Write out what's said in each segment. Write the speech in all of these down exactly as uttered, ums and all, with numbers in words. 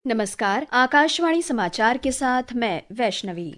नमस्कार, आकाशवाणी समाचार के साथ मैं वैष्णवी।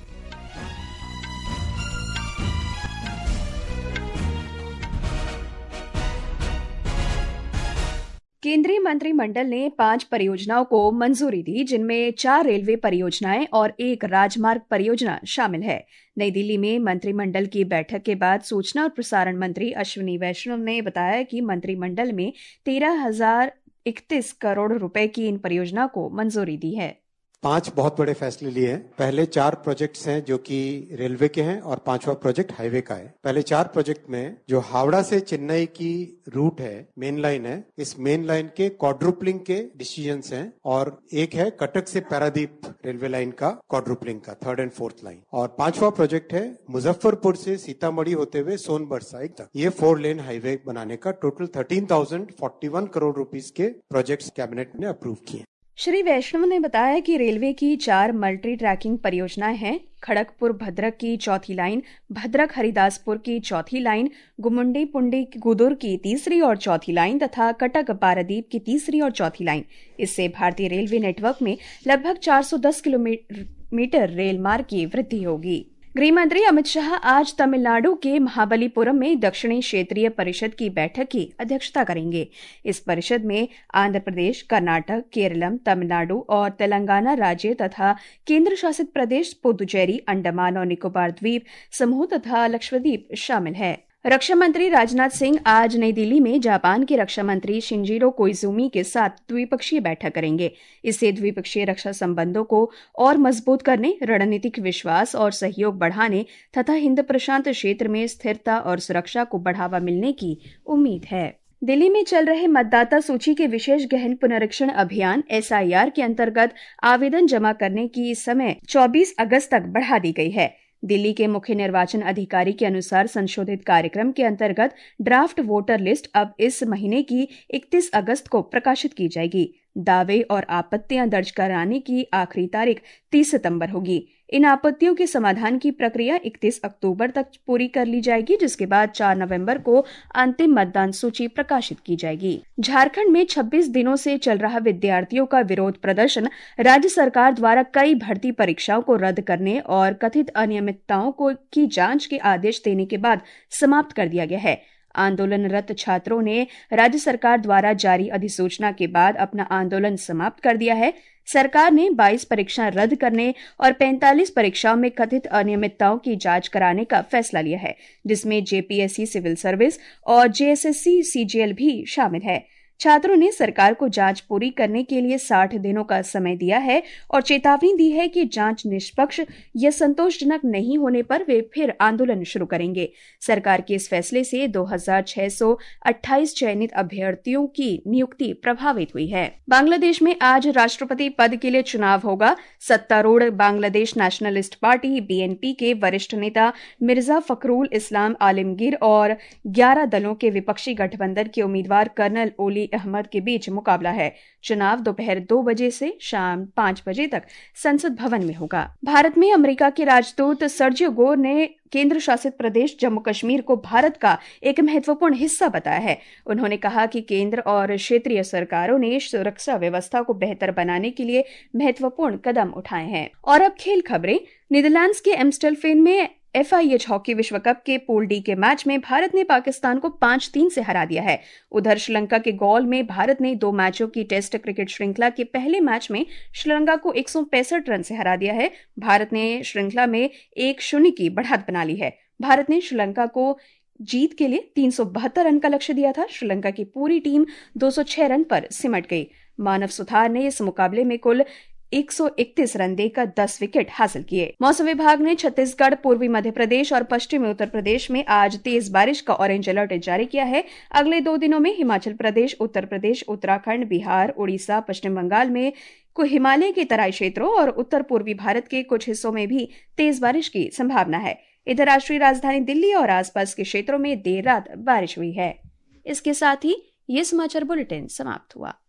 केंद्रीय मंत्रिमंडल ने पांच परियोजनाओं को मंजूरी दी, जिनमें चार रेलवे परियोजनाएं और एक राजमार्ग परियोजना शामिल है। नई दिल्ली में मंत्रिमंडल की बैठक के बाद सूचना और प्रसारण मंत्री अश्विनी वैष्णव ने बताया कि मंत्रिमंडल में तेरह हजार इकतीस करोड़ रुपए की इन परियोजनाओं को मंजूरी दी है। पांच बहुत बड़े फैसले लिए हैं। पहले चार प्रोजेक्ट्स हैं जो कि रेलवे के हैं और पांचवा प्रोजेक्ट हाईवे का है। पहले चार प्रोजेक्ट में जो हावड़ा से चेन्नई की रूट है, मेन लाइन है, इस मेन लाइन के क्वाड्रुपलिंग के डिसीजंस हैं और एक है कटक से पारादीप रेलवे लाइन का क्वाड्रुपलिंग का थर्ड एंड फोर्थ लाइन। और पांचवा प्रोजेक्ट है मुजफ्फरपुर से सीतामढ़ी होते हुए सोनभद्र साइड तक ये फोर लेन हाईवे बनाने का। Total thirteen thousand forty one crore rupees के प्रोजेक्ट्स कैबिनेट ने अप्रूव किए। श्री वैष्णव ने बताया कि रेलवे की चार मल्टी ट्रैकिंग परियोजनाएं हैं। खड़गपुर भद्रक की चौथी लाइन, भद्रक हरिदासपुर की चौथी लाइन, गुमुंडी पुंडी गुदुर की तीसरी और चौथी लाइन तथा कटक पारादीप की तीसरी और चौथी लाइन। इससे भारतीय रेलवे नेटवर्क में लगभग चार सौ दस किलोमीटर रेल मार्ग की वृद्धि होगी। गृह मंत्री अमित शाह आज तमिलनाडु के महाबलीपुरम में दक्षिणी क्षेत्रीय परिषद की बैठक की अध्यक्षता करेंगे। इस परिषद में आंध्र प्रदेश, कर्नाटक, केरलम, तमिलनाडु और तेलंगाना राज्य तथा केंद्र शासित प्रदेश पुदुचेरी, अंडमान और निकोबार द्वीप समूह तथा लक्षद्वीप शामिल है। रक्षा मंत्री राजनाथ सिंह आज नई दिल्ली में जापान के रक्षा मंत्री शिंजिरो कोइजुमी के साथ द्विपक्षीय बैठक करेंगे। इससे द्विपक्षीय रक्षा संबंधों को और मजबूत करने, रणनीतिक विश्वास और सहयोग बढ़ाने तथा हिंद प्रशांत क्षेत्र में स्थिरता और सुरक्षा को बढ़ावा मिलने की उम्मीद है। दिल्ली में चल रहे मतदाता सूची के विशेष गहन पुनरीक्षण अभियान एस आई आर के अंतर्गत आवेदन जमा करने की समय चौबीस अगस्त तक बढ़ा दी गई है। दिल्ली के मुख्य निर्वाचन अधिकारी के अनुसार संशोधित कार्यक्रम के अंतर्गत ड्राफ्ट वोटर लिस्ट अब इस महीने की इकतीस अगस्त को प्रकाशित की जाएगी। दावे और आपत्तियां दर्ज कराने की आखिरी तारीख तीस सितंबर होगी। इन आपत्तियों के समाधान की प्रक्रिया इकतीस अक्टूबर तक पूरी कर ली जाएगी, जिसके बाद चार नवंबर को अंतिम मतदान सूची प्रकाशित की जाएगी। झारखंड में छब्बीस दिनों से चल रहा विद्यार्थियों का विरोध प्रदर्शन राज्य सरकार द्वारा कई भर्ती परीक्षाओं को रद्द करने और कथित अनियमितताओं को की जांच के आदेश देने के बाद समाप्त कर दिया गया है। आंदोलनरत छात्रों ने राज्य सरकार द्वारा जारी अधिसूचना के बाद अपना आंदोलन समाप्त कर दिया है। सरकार ने बाईस परीक्षाएं रद्द करने और पैंतालीस परीक्षाओं में कथित अनियमितताओं की जांच कराने का फैसला लिया है, जिसमें J P S C civil service और J S S C C G L भी शामिल है। छात्रों ने सरकार को जांच पूरी करने के लिए साठ दिनों का समय दिया है और चेतावनी दी है कि जांच निष्पक्ष या संतोषजनक नहीं होने पर वे फिर आंदोलन शुरू करेंगे। सरकार के इस फैसले से दो हजार छह सौ अट्ठाईस चयनित अभ्यर्थियों की नियुक्ति प्रभावित हुई है। बांग्लादेश में आज राष्ट्रपति पद के लिए चुनाव होगा। सत्तारूढ़ Bangladesh nationalist party B N P के वरिष्ठ नेता मिर्जा फखरुल इस्लाम आलमगीर और ग्यारह दलों के विपक्षी गठबंधन के उम्मीदवार कर्नल ओली अहमद के बीच मुकाबला है। चुनाव दोपहर दो बजे से शाम पांच बजे तक संसद भवन में होगा। भारत में अमेरिका के राजदूत सर्जियो गोर ने केंद्र शासित प्रदेश जम्मू कश्मीर को भारत का एक महत्वपूर्ण हिस्सा बताया है। उन्होंने कहा कि केंद्र और क्षेत्रीय सरकारों ने सुरक्षा व्यवस्था को बेहतर बनाने के लिए महत्वपूर्ण कदम उठाए हैं। और अब खेल खबरें। नीदरलैंड्स के एम्स्टेल्फेन में एफ आई एच हॉकी विश्व कप के पूल डी के मैच में भारत ने पाकिस्तान को पांच तीन से हरा दिया है। उधर श्रीलंका के गौल में भारत ने दो मैचों की टेस्ट क्रिकेट श्रृंखला के पहले मैच में श्रीलंका को एक सौ पैंसठ रन से हरा दिया है। भारत ने श्रृंखला में एक शून्य की बढ़त बना ली है। भारत ने श्रीलंका को जीत के लिए तीन सौ बहत्तर रन का लक्ष्य दिया था। श्रीलंका की पूरी टीम दो सौ छह रन पर सिमट गई। मानव सुथार ने इस मुकाबले में कुल एक सौ इकतीस रन देकर दस विकेट हासिल किए। मौसम विभाग ने छत्तीसगढ़, पूर्वी मध्य प्रदेश और पश्चिमी उत्तर प्रदेश में आज तेज बारिश का ऑरेंज अलर्ट जारी किया है। अगले दो दिनों में हिमाचल प्रदेश, उत्तर प्रदेश, उत्तराखंड, बिहार, उड़ीसा, पश्चिम बंगाल में कुछ हिमालय के तराई क्षेत्रों और उत्तर पूर्वी भारत के कुछ हिस्सों में भी तेज बारिश की संभावना है। इधर राष्ट्रीय राजधानी दिल्ली और आसपास के क्षेत्रों में देर रात बारिश हुई है। इसके साथ ही ये समाचार बुलेटिन समाप्त हुआ।